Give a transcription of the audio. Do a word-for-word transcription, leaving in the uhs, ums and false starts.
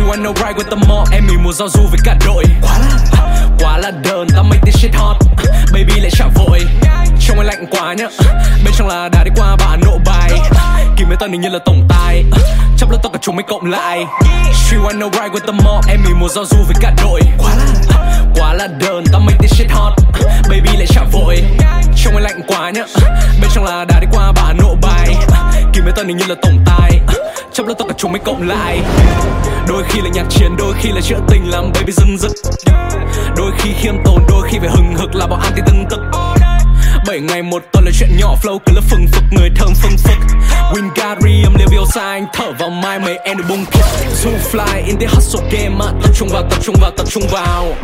wanna ride with the mob. Em mình muốn giao du với cả đội. Quá là quá là đờn, tao make this shit hot. Baby lại chạm vội, trông anh lạnh quá nhá. Bên trong là đã đi qua bà nộ bài. Kim mấy tên hình như là tổng tài. Chấp lớp tao cả chúng mấy cộng lại. She wanna ride with the mob. Em mình muốn giao du với cả đội. Quá là quá là đờn, tao make this shit hot. Baby lại chạm vội, trông anh lạnh quá nhá. Bên trong là đã đi qua bà nộ bài. Kim mấy tên hình như là tổng tài. Chấp lớp tao cả chúng mấy cộng lại. Đôi khi là nhạc chiến, đôi khi là chữa tình làm baby dưng dứt. Đôi khi khiêm tốn, đôi khi phải hừng hực là bọn anti từng tức. Bảy ngày một tuần là chuyện nhỏ, flow cứ là phừng phực, người thơm phừng phực. Wingardium Leviosa, anh thở vào mai mấy em được bung kích. Zoo fly in the hustle game, tập trung vào, tập trung vào, tập trung vào.